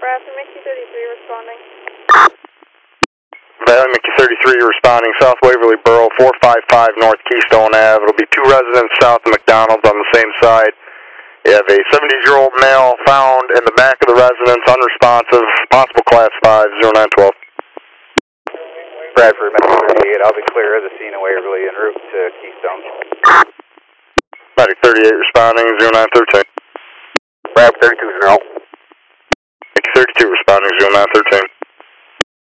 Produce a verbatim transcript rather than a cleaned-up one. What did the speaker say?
Bradford, Mickey thirty-three responding. Valley Mickey thirty-three responding, South Waverly Borough, four five five North Keystone Avenue. It'll be two residents south of McDonald's on the same side. You have a seventy-year-old male found in the back of the residence, unresponsive, possible class five, zero nine twelve. Bradford, Mickey thirty-eight, I'll be clear of the scene of Waverly en route to Keystone. Medic thirty-eight responding, zero nine thirteen. Bradford thirty-two, zero. Mickey thirty-two responding, zero nine thirteen.